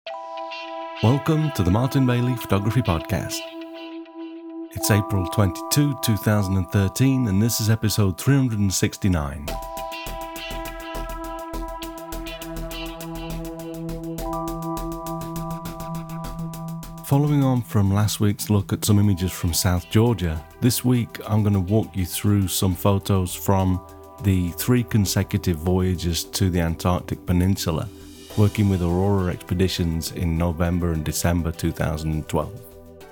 Welcome to the Martin Bailey Photography Podcast. It's April 22, 2013, and this is episode 369. Following on from last week's look at some images from South Georgia, this week I'm going to walk you through some photos from the 3 consecutive voyages to the Antarctic Peninsula, working with Aurora Expeditions in November and December 2012.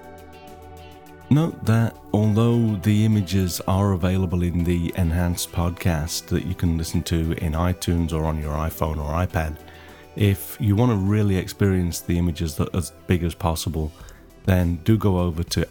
Note that although the images are available in the enhanced podcast that you can listen to in iTunes or on your iPhone or iPad, if you want to really experience the images that are as big as possible, then do go over to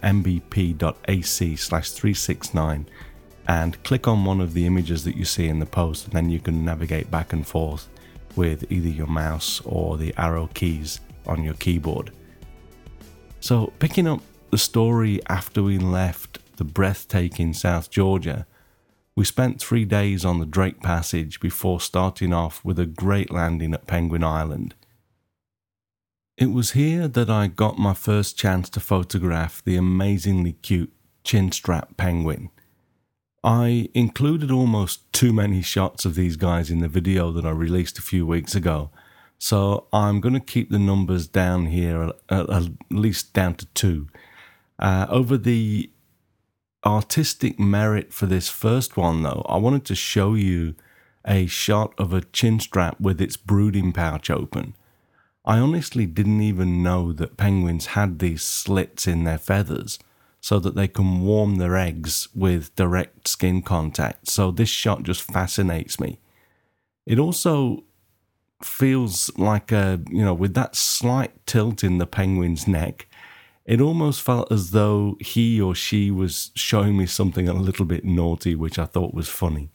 mbp.ac/369 and click on one of the images that you see in the post, and then you can navigate back and forth with either your mouse or the arrow keys on your keyboard. So, picking up the story after we left the breathtaking South Georgia, we spent 3 days on the Drake Passage before starting off with a great landing at Penguin Island. It was here that I got my first chance to photograph the amazingly cute chinstrap penguin. I included almost too many shots of these guys in the video that I released a few weeks ago, so I'm going to keep the numbers down here, at least down to 2. Over the artistic merit for this first one, though, I wanted to show you a shot of a chinstrap with its brooding pouch open. I honestly didn't even know that penguins had these slits in their feathers so that they can warm their eggs with direct skin contact. So this shot just fascinates me. It also feels like with that slight tilt in the penguin's neck, it almost felt as though he or she was showing me something a little bit naughty, which I thought was funny.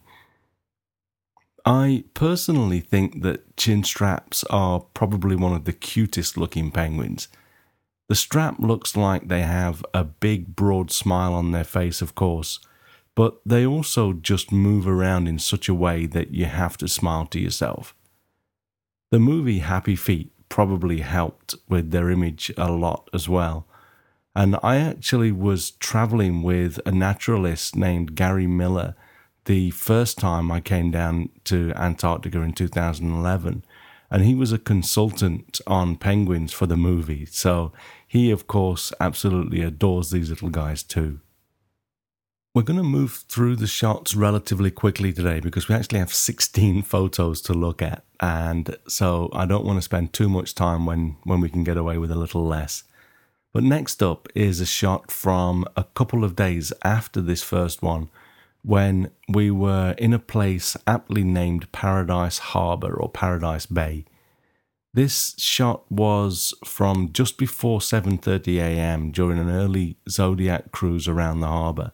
I personally think that chinstraps are probably one of the cutest looking penguins. The strap looks like they have a big broad smile on their face, of course, but they also just move around in such a way that you have to smile to yourself. The movie Happy Feet probably helped with their image a lot as well, and I actually was traveling with a naturalist named Gary Miller the first time I came down to Antarctica in 2011, and he was a consultant on penguins for the movie, so he, of course, absolutely adores these little guys too. We're going to move through the shots relatively quickly today because we actually have 16 photos to look at, and so I don't want to spend too much time when we can get away with a little less. But next up is a shot from a couple of days after this first one, when we were in a place aptly named Paradise Harbour or Paradise Bay. This shot was from just before 7:30 a.m. during an early Zodiac cruise around the harbour.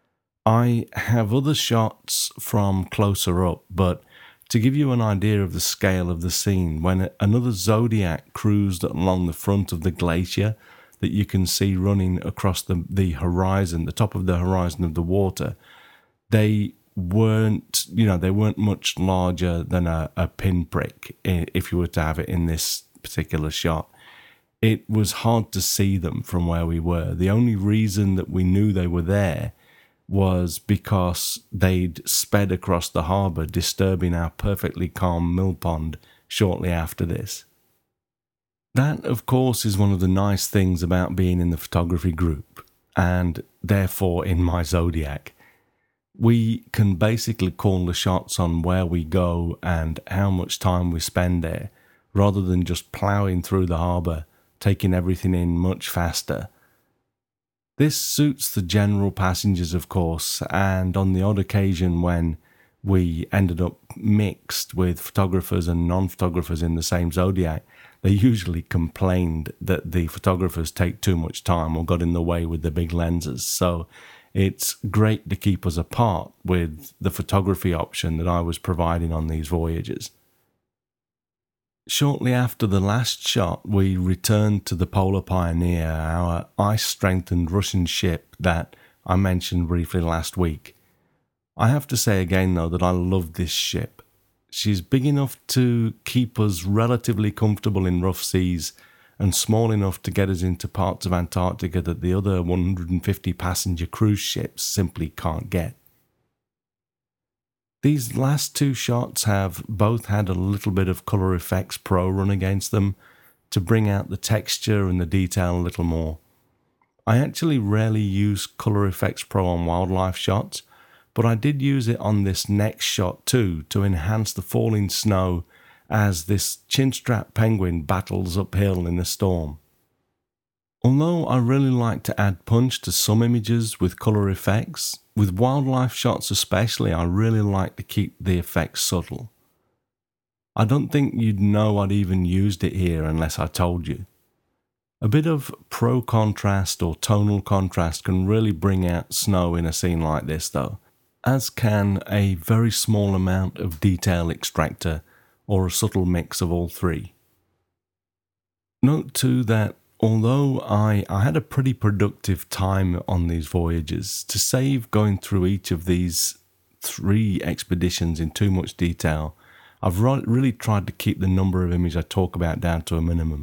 I have other shots from closer up, but to give you an idea of the scale of the scene, when another Zodiac cruised along the front of the glacier that you can see running across the horizon, the top of the horizon of the water, they weren't much larger than a pinprick if you were to have it in this particular shot. It was hard to see them from where we were. The only reason that we knew they were there was because they'd sped across the harbour, disturbing our perfectly calm mill pond shortly after this. That, of course, is one of the nice things about being in the photography group, and therefore in my Zodiac. We can basically call the shots on where we go and how much time we spend there, rather than just ploughing through the harbour, taking everything in much faster. This suits the general passengers, of course, and on the odd occasion when we ended up mixed with photographers and non-photographers in the same Zodiac, they usually complained that the photographers take too much time or got in the way with the big lenses. So it's great to keep us apart with the photography option that I was providing on these voyages. Shortly after the last shot, we returned to the Polar Pioneer, our ice-strengthened Russian ship that I mentioned briefly last week. I have to say again, though, that I love this ship. She's big enough to keep us relatively comfortable in rough seas, and small enough to get us into parts of Antarctica that the other 150 passenger cruise ships simply can't get. These last two shots have both had a little bit of Color Efex Pro run against them to bring out the texture and the detail a little more. I actually rarely use Color Efex Pro on wildlife shots, but I did use it on this next shot too to enhance the falling snow as this chinstrap penguin battles uphill in the storm. Although I really like to add punch to some images with Color Efex, with wildlife shots especially, I really like to keep the effects subtle. I don't think you'd know I'd even used it here unless I told you. A bit of pro contrast or tonal contrast can really bring out snow in a scene like this though, as can a very small amount of detail extractor or a subtle mix of all three. Note too that although I had a pretty productive time on these voyages, to save going through each of these 3 expeditions in too much detail, I've really tried to keep the number of images I talk about down to a minimum.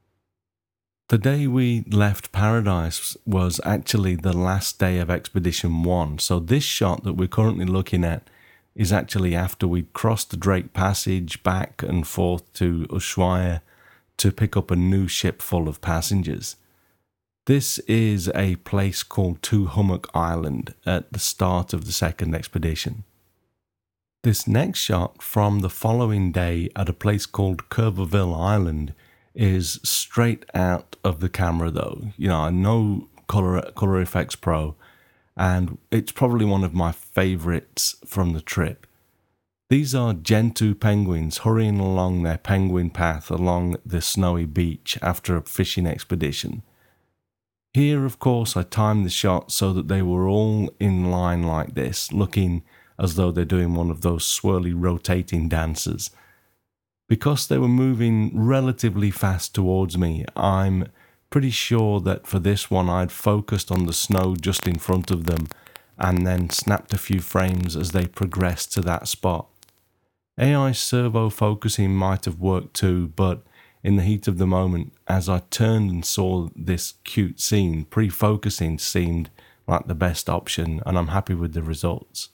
The day we left Paradise was actually the last day of Expedition 1, so this shot that we're currently looking at is actually after we'd crossed the Drake Passage back and forth to Ushuaia to pick up a new ship full of passengers. This is a place called Two Hummock Island at the start of the second expedition. This next shot from the following day at a place called Curveville Island is straight out of the camera though. You know, I know Color Efex Pro, and it's probably one of my favorites from the trip. These are Gentoo penguins hurrying along their penguin path along the snowy beach after a fishing expedition. Here, of course, I timed the shot so that they were all in line like this, looking as though they're doing one of those swirly rotating dances. Because they were moving relatively fast towards me, I'm pretty sure that for this one I'd focused on the snow just in front of them and then snapped a few frames as they progressed to that spot. AI servo focusing might have worked too, but in the heat of the moment, as I turned and saw this cute scene, pre-focusing seemed like the best option, and I'm happy with the results.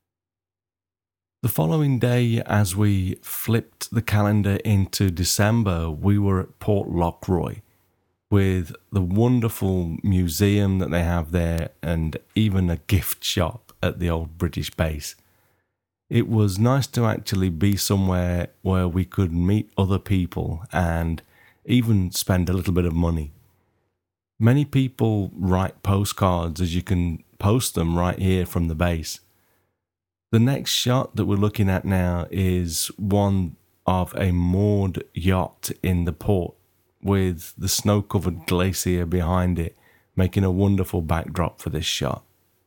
The following day, as we flipped the calendar into December, we were at Port Lockroy with the wonderful museum that they have there and even a gift shop at the old British base. It was nice to actually be somewhere where we could meet other people and even spend a little bit of money. Many people write postcards, as you can post them right here from the base. The next shot that we're looking at now is one of a moored yacht in the port with the snow-covered glacier behind it, making a wonderful backdrop for this shot.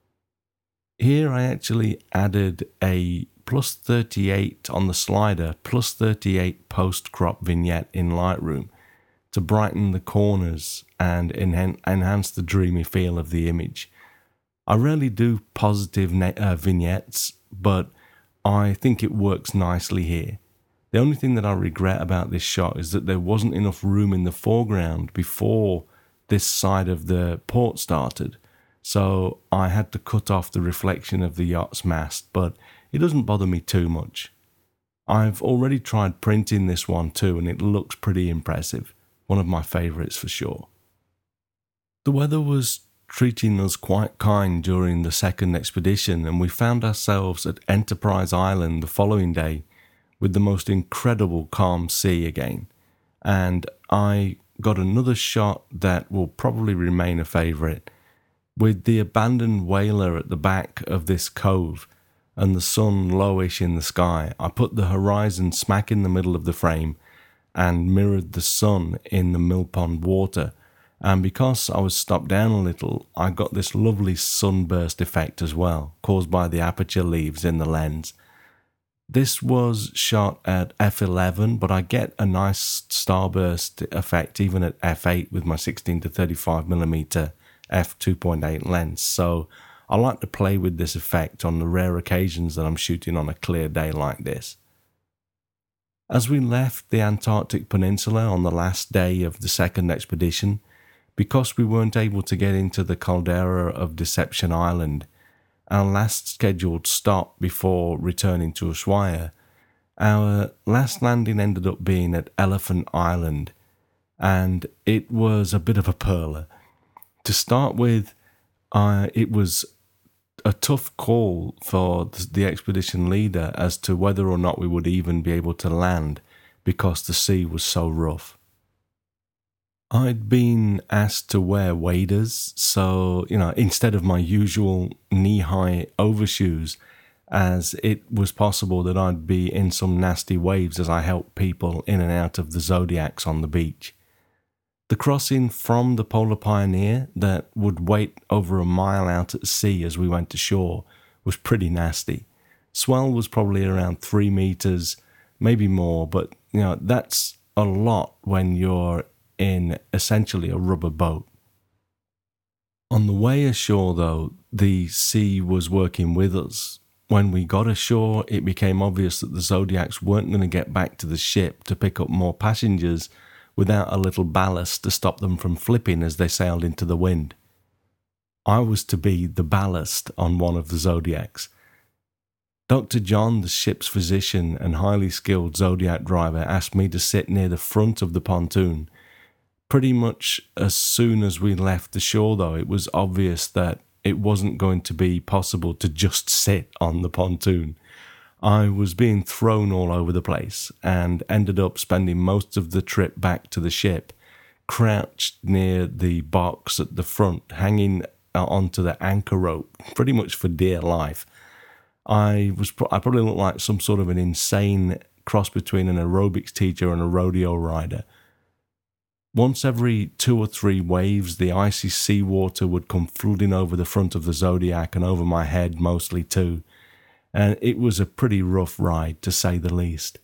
Here I actually added a +38 on the slider, +38 post-crop vignette in Lightroom to brighten the corners and enhance the dreamy feel of the image. I rarely do positive vignettes, but I think it works nicely here. The only thing that I regret about this shot is that there wasn't enough room in the foreground before this side of the port started, so I had to cut off the reflection of the yacht's mast, but it doesn't bother me too much. I've already tried printing this one too, and it looks pretty impressive. One of my favourites for sure. The weather was treating us quite kind during the second expedition, and we found ourselves at Enterprise Island the following day with the most incredible calm sea again, and I got another shot that will probably remain a favourite, with the abandoned whaler at the back of this cove and the sun lowish in the sky. I put the horizon smack in the middle of the frame and mirrored the sun in the mill pond water. And because I was stopped down a little, I got this lovely sunburst effect as well, caused by the aperture leaves in the lens. This was shot at f11, but I get a nice starburst effect even at f8 with my 16 to 35mm f2.8 lens. So I like to play with this effect on the rare occasions that I'm shooting on a clear day like this. As we left the Antarctic Peninsula on the last day of the second expedition, because we weren't able to get into the caldera of Deception Island, our last scheduled stop before returning to Ushuaia, our last landing ended up being at Elephant Island, and it was a bit of a perler. To start with, it was a tough call for the expedition leader as to whether or not we would even be able to land because the sea was so rough. I'd been asked to wear waders, so, instead of my usual knee-high overshoes, as it was possible that I'd be in some nasty waves as I helped people in and out of the Zodiacs on the beach. The crossing from the Polar Pioneer that would wait over a mile out at sea as we went ashore was pretty nasty. Swell was probably around 3 meters, maybe more, but that's a lot when you're in essentially a rubber boat. On the way ashore, though, the sea was working with us. When we got ashore, it became obvious that the Zodiacs weren't going to get back to the ship to pick up more passengers without a little ballast to stop them from flipping as they sailed into the wind. I was to be the ballast on one of the Zodiacs. Dr. John, the ship's physician and highly skilled Zodiac driver, asked me to sit near the front of the pontoon. Pretty much as soon as we left the shore, though, it was obvious that it wasn't going to be possible to just sit on the pontoon. I was being thrown all over the place and ended up spending most of the trip back to the ship, crouched near the box at the front, hanging onto the anchor rope, pretty much for dear life. I probably looked like some sort of an insane cross between an aerobics teacher and a rodeo rider. Once every 2 or 3 waves, the icy seawater would come flooding over the front of the Zodiac and over my head mostly too, and it was a pretty rough ride, to say the least.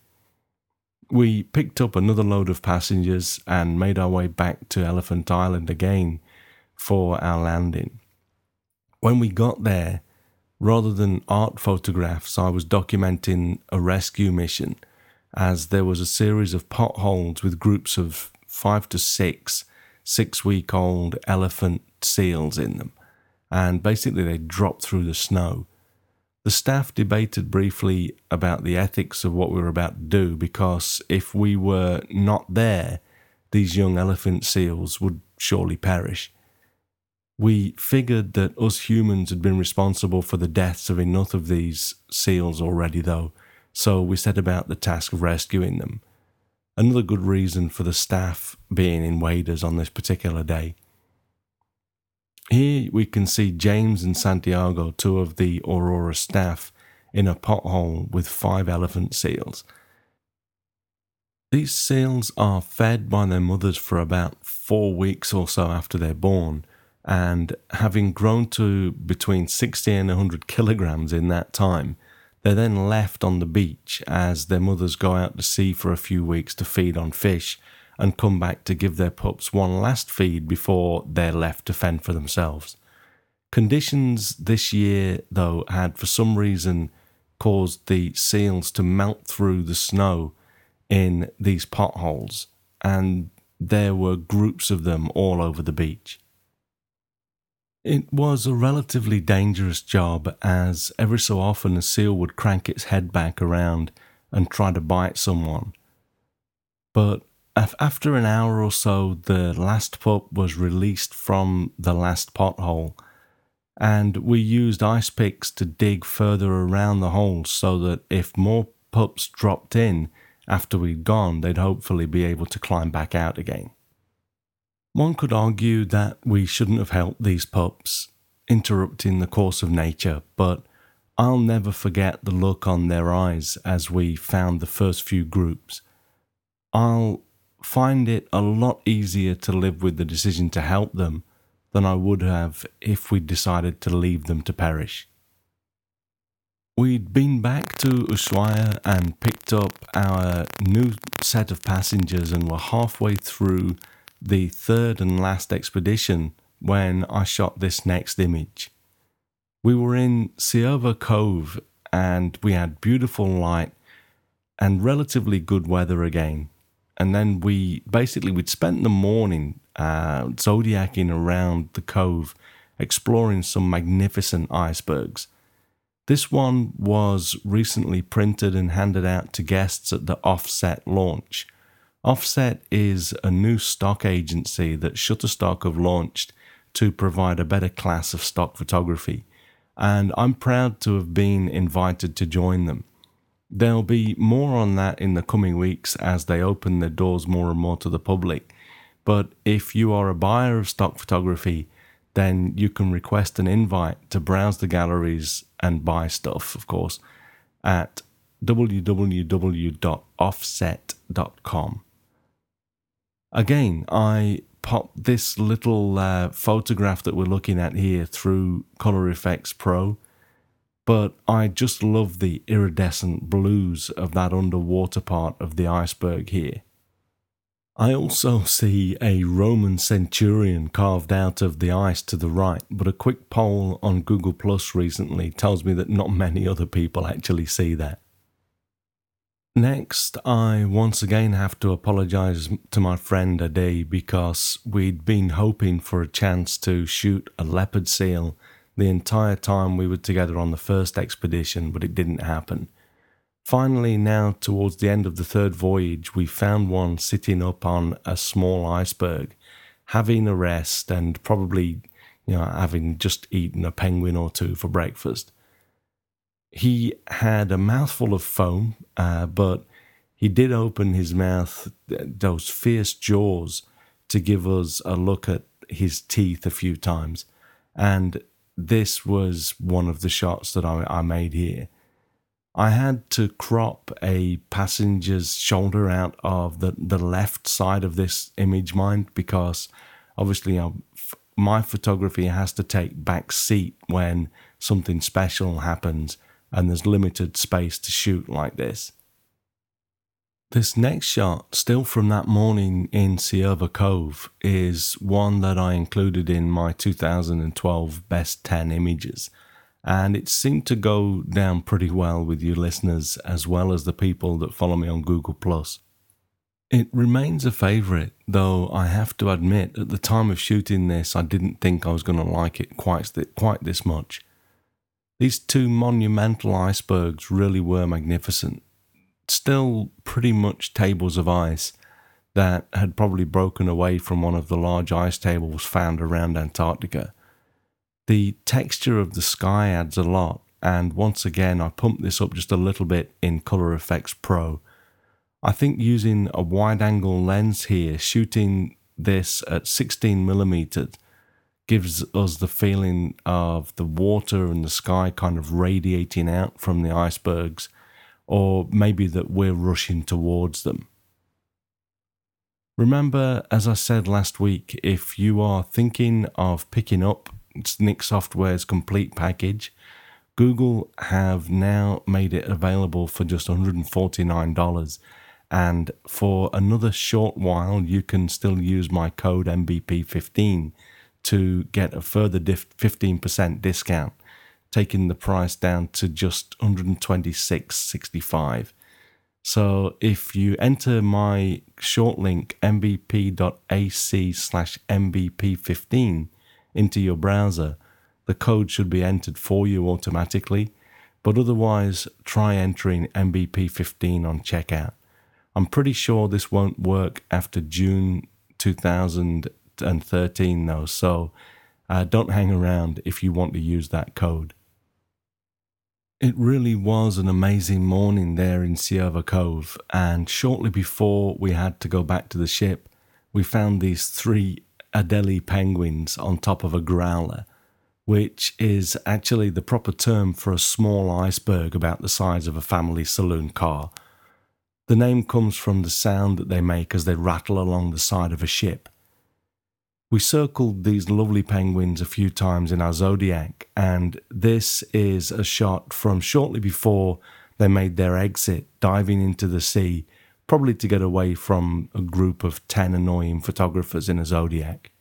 We picked up another load of passengers and made our way back to Elephant Island again for our landing. When we got there, rather than art photographs, I was documenting a rescue mission, as there was a series of potholes with groups of 5 to 6 6-week-old elephant seals in them, and basically they dropped through the snow. The staff debated briefly about the ethics of what we were about to do, because if we were not there, these young elephant seals would surely perish. We figured that us humans had been responsible for the deaths of enough of these seals already, though, so we set about the task of rescuing them. Another good reason for the staff being in waders on this particular day. Here we can see James and Santiago, 2 of the Aurora staff, in a pothole with 5 elephant seals. These seals are fed by their mothers for about 4 weeks or so after they're born, and having grown to between 60 and 100 kilograms in that time, they're then left on the beach as their mothers go out to sea for a few weeks to feed on fish and come back to give their pups one last feed before they're left to fend for themselves. Conditions this year, though, had for some reason caused the seals to melt through the snow in these potholes, and there were groups of them all over the beach. It was a relatively dangerous job, as every so often a seal would crank its head back around and try to bite someone. But after an hour or so, the last pup was released from the last pothole, and we used ice picks to dig further around the holes so that if more pups dropped in after we'd gone, they'd hopefully be able to climb back out again. One could argue that we shouldn't have helped these pups, interrupting the course of nature, but I'll never forget the look on their eyes as we found the first few groups. I'll find it a lot easier to live with the decision to help them than I would have if we'd decided to leave them to perish. We'd been back to Ushuaia and picked up our new set of passengers and were halfway through the third and last expedition when I shot this next image. We were in Cierva Cove and we had beautiful light, and relatively good weather again. And then we'd spent the morning zodiacking around the cove, exploring some magnificent icebergs. This one was recently printed and handed out to guests at the Offset launch. Offset is a new stock agency that Shutterstock have launched to provide a better class of stock photography, and I'm proud to have been invited to join them. There'll be more on that in the coming weeks as they open their doors more and more to the public. But if you are a buyer of stock photography, then you can request an invite to browse the galleries and buy stuff, of course, at www.offset.com. Again, I popped this little photograph that we're looking at here through Color Efex Pro, but I just love the iridescent blues of that underwater part of the iceberg here. I also see a Roman centurion carved out of the ice to the right, but a quick poll on Google Plus recently tells me that not many other people actually see that. Next, I once again have to apologise to my friend Ade because we'd been hoping for a chance to shoot a leopard seal the entire time we were together on the first expedition, but it didn't happen. Finally, now towards the end of the third voyage, we found one sitting up on a small iceberg, having a rest and probably, having just eaten a penguin or two for breakfast. He had a mouthful of foam, but he did open his mouth, those fierce jaws, to give us a look at his teeth a few times. And this was one of the shots that I made here. I had to crop a passenger's shoulder out of the left side of this image mine because obviously my photography has to take back seat when something special happens and there's limited space to shoot like this. This next shot, still from that morning in Cierva Cove, is one that I included in my 2012 Best 10 Images. And it seemed to go down pretty well with you listeners as well as the people that follow me on Google+. It remains a favourite, though I have to admit at the time of shooting this I didn't think I was going to like it quite this much. These two monumental icebergs really were magnificent. Still pretty much tables of ice that had probably broken away from one of the large ice tables found around Antarctica. The texture of the sky adds a lot, and once again I pumped this up just a little bit in Color Efex Pro. I think using a wide-angle lens here, shooting this at 16mm, gives us the feeling of the water and the sky kind of radiating out from the icebergs, or maybe that we're rushing towards them. Remember, as I said last week, if you are thinking of picking up Nik Software's complete package, Google have now made it available for just $149, and for another short while you can still use my code MBP15 to get a further 15% discount, taking the price down to just $126.65. So if you enter my short link mbp.ac/mbp15 into your browser, the code should be entered for you automatically, but otherwise try entering MBP15 on checkout. I'm pretty sure this won't work after June 2013 though, so don't hang around if you want to use that code. It really was an amazing morning there in Cierva Cove, and shortly before we had to go back to the ship, we found these 3 Adelie penguins on top of a growler, which is actually the proper term for a small iceberg about the size of a family saloon car. The name comes from the sound that they make as they rattle along the side of a ship. We circled these lovely penguins a few times in our Zodiac, and this is a shot from shortly before they made their exit, diving into the sea, probably to get away from a group of 10 annoying photographers in a Zodiac.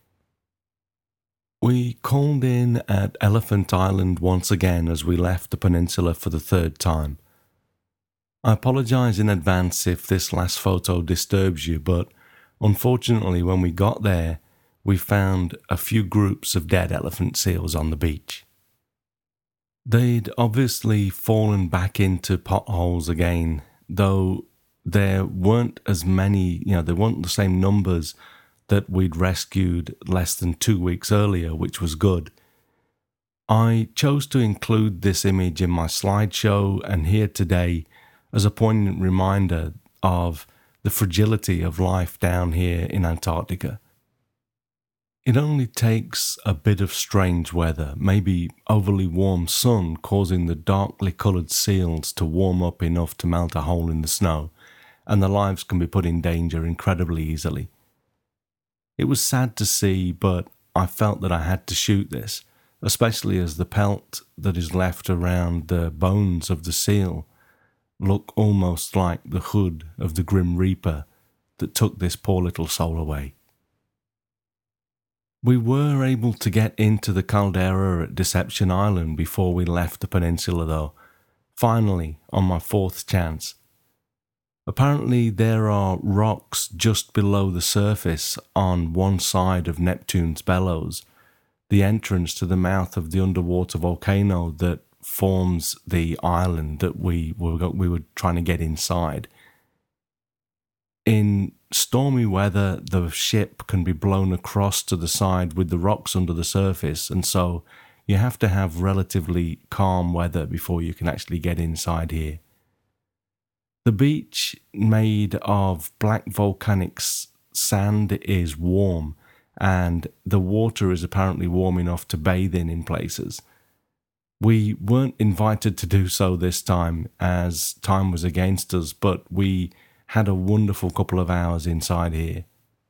We called in at Elephant Island once again as we left the peninsula for the third time. I apologise in advance if this last photo disturbs you, but unfortunately when we got there, we found a few groups of dead elephant seals on the beach. They'd obviously fallen back into potholes again, though there weren't as many, there weren't the same numbers that we'd rescued less than 2 weeks earlier, which was good. I chose to include this image in my slideshow and here today as a poignant reminder of the fragility of life down here in Antarctica. It only takes a bit of strange weather, maybe overly warm sun causing the darkly coloured seals to warm up enough to melt a hole in the snow, and their lives can be put in danger incredibly easily. It was sad to see, but I felt that I had to shoot this, especially as the pelt that is left around the bones of the seal look almost like the hood of the Grim Reaper that took this poor little soul away. We were able to get into the caldera at Deception Island before we left the peninsula though, finally on my 4th chance. Apparently there are rocks just below the surface on one side of Neptune's Bellows, the entrance to the mouth of the underwater volcano that forms the island that we were trying to get inside. In stormy weather, the ship can be blown across to the side with the rocks under the surface, and so you have to have relatively calm weather before you can actually get inside here. The beach, made of black volcanic sand, is warm, and the water is apparently warm enough to bathe in places. We weren't invited to do so this time, as time was against us, but we had a wonderful couple of hours inside here.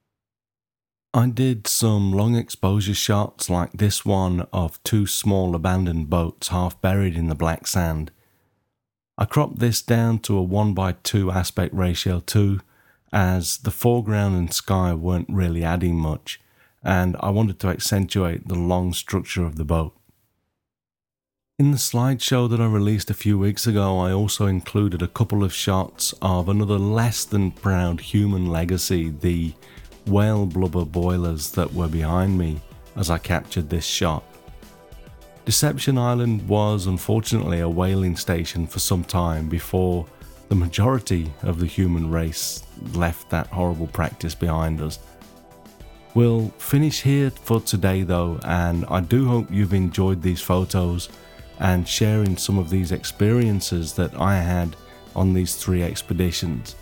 I did some long exposure shots like this one of 2 small abandoned boats half buried in the black sand. I cropped this down to a 1:2 aspect ratio too, as the foreground and sky weren't really adding much, and I wanted to accentuate the long structure of the boat. In the slideshow that I released a few weeks ago, I also included a couple of shots of another less than proud human legacy, the whale blubber boilers that were behind me as I captured this shot. Deception Island was unfortunately a whaling station for some time before the majority of the human race left that horrible practice behind us. We'll finish here for today though, and I do hope you've enjoyed these photos and sharing some of these experiences that I had on these 3 expeditions.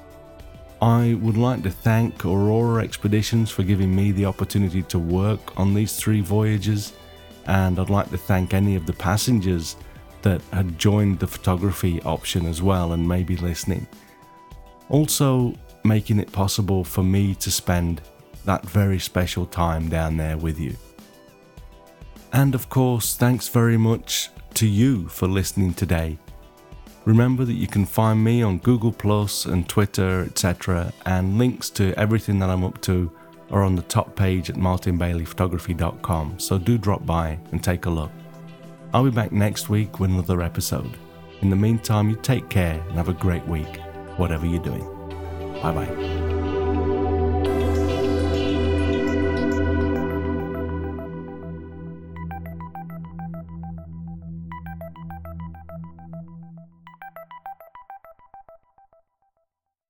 I would like to thank Aurora Expeditions for giving me the opportunity to work on these 3 voyages, and I'd like to thank any of the passengers that had joined the photography option as well and may be listening. Also making it possible for me to spend that very special time down there with you. And of course, thanks very much to you for listening today. Remember that you can find me on Google Plus and Twitter, etc., and links to everything that I'm up to are on the top page at martinbaileyphotography.com, so do drop by and take a look. I'll be back next week with another episode. In the meantime, you take care and have a great week, whatever you're doing. Bye bye.